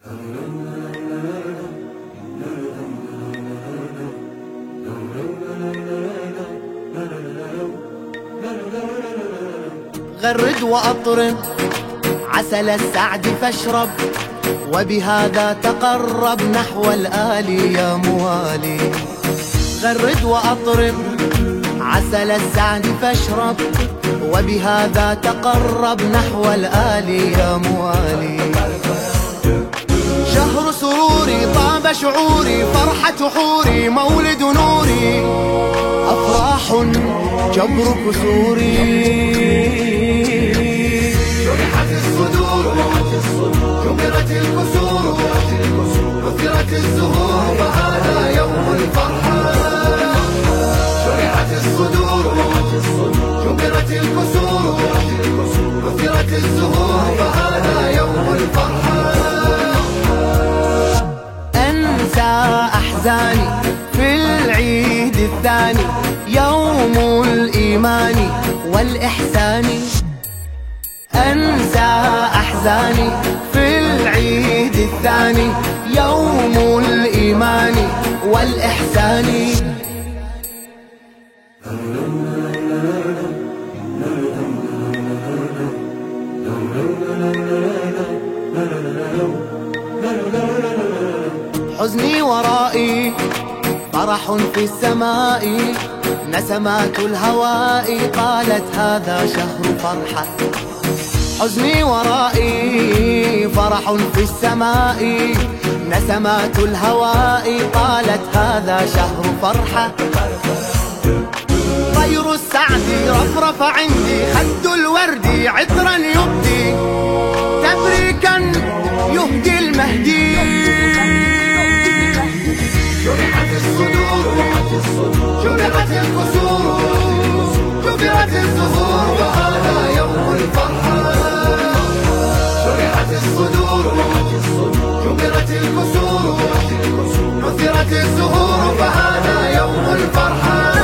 غرد وأطرب عسل السعد فاشرب، وبهذا تقرب نحو الآلي يا موالي. غرد وأطرب عسل السعد فاشرب، وبهذا تقرب نحو الآلي يا موالي. شهر سروري طاب شعوري، فرحة حوري مولد نوري، أفراح جبر كسوري. شرحت الصدور جبرت الكسور، نثرت الزهور فهذا يوم الفرحة. شرحت الصدور جبرت الكسور، نثرت الزهور فهذا يوم الفرحة. أنسى أحزاني في العيد الثاني، يوم الإيمان والإحسان. أنسى أحزاني في العيد الثاني، يوم الإيمان والإحسان. حزني ورائي فرح في السماء، نسمات الهواء قالت هذا شهر فرحة. حزني ورائي فرح في السماء، نسمات الهواء قالت هذا شهر فرحة. طير السعد رفرف عندي، خد الورد عطرا يبدي، تبريكا يهدي المهدي. شرحت الصدور جبرت الكسور، جبرت الزهور وهذا يوم الفرحة. شرحت الصدور جبرت الكسور، نثرت الزهور فهذا يوم الفرحة.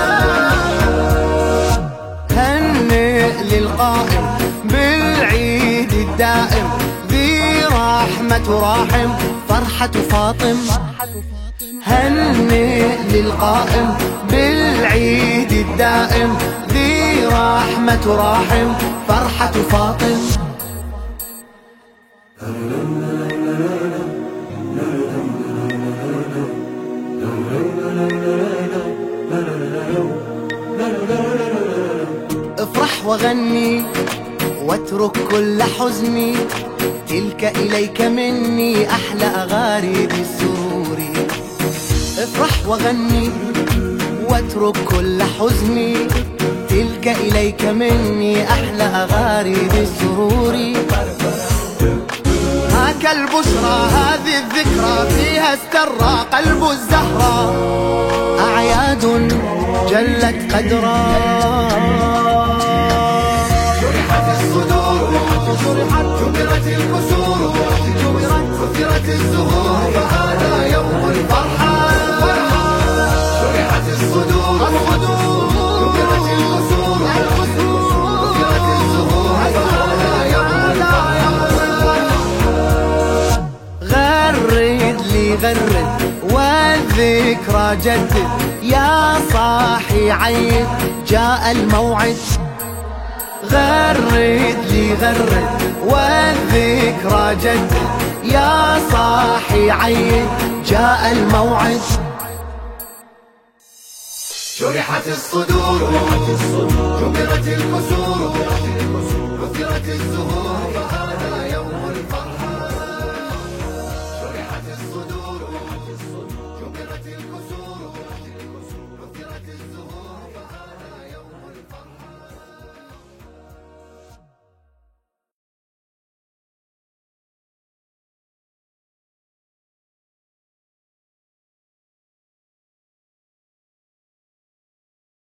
هنئ للقائم بالعيد الدائم، ذي رحمة راحم فرحة فاطم. هنئ للقائم بالعيد الدائم، ذي رحمة راحم فرحة فاطم. افرح وغني واترك كل حزني، تلك إليك مني أحلى أغاريد السرور. افرح وغني واترك كل حزني، تلك إليك مني أحلى أغاريد السرور. هاك البشرى هذه الذكرى، فيها استرى قلب الزهرة، أعياد جلت قدرا. شرحت الصدور جبرت الكسور، نثرت الزهور فهذا يوم الفرحة. شرحت الصدور جبرت الكسور، نثرت الزهور فهذا يوم الفرحة. غرد لي غرد والذكرى جدد، يا صاحي عيد جاء الموعد. غرد لي غرد والذكرى جدد، يا صاحي عيد جاء الموعد. شرحت الصدور جبرت الكسور، نثرت الزهور